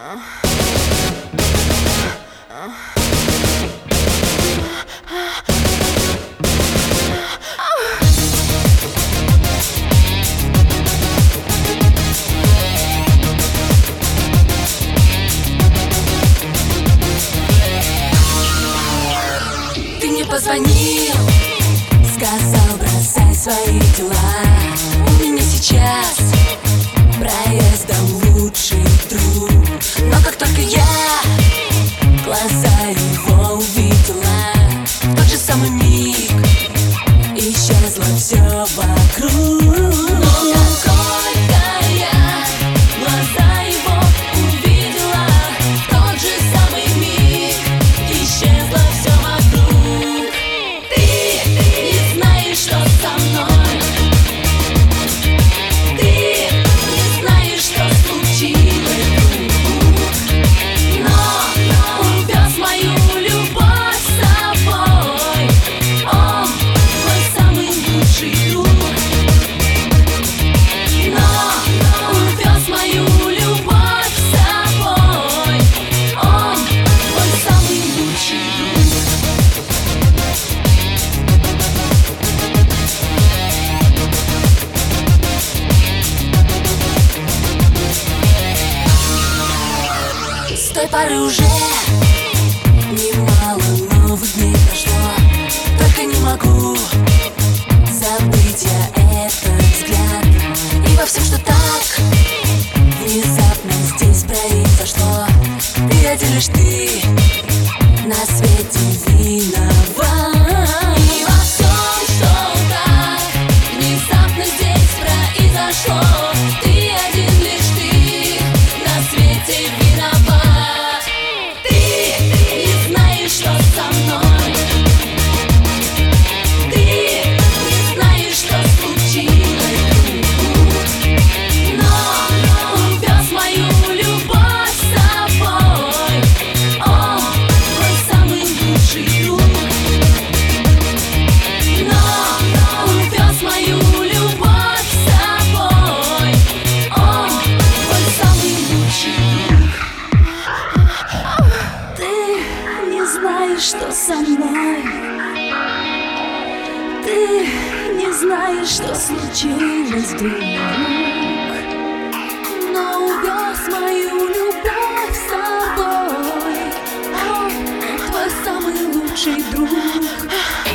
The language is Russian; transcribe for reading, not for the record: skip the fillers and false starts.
Ты мне позвонил, сказал, бросай свои дела. У меня сейчас проездом лучший друг. Но как только я глаза его увидела, в тот же самый миг исчезло все вокруг. Но как только я глаза его увидела, в тот же самый миг исчезло все вокруг. Ты не знаешь, что со мной. Ты не знаешь, что случилось, друг. Но увез мою любовь с собой. Он твой самый лучший друг. Но увез мою любовь с собой. Он твой самый лучший друг. С той поры уже немало новых дней прошло. Только не могу забыть я этот взгляд. И во всем, что так внезапно здесь произошло, ты один лишь ты на свете виноват. И во всем, что так внезапно здесь произошло, ты один лишь ты на свете виноват. Ты не знаешь, что со мной. Ты не знаешь, что случилось, друг. Но увез мою любовь с собой. Он твой самый лучший друг. Но увез мою любовь с собой. Он твой самый лучший друг. Ты не знаешь, что со мной. Ты не знаешь, что случилось, друг. Но увез мою любовь с собой. Он твой самый лучший друг.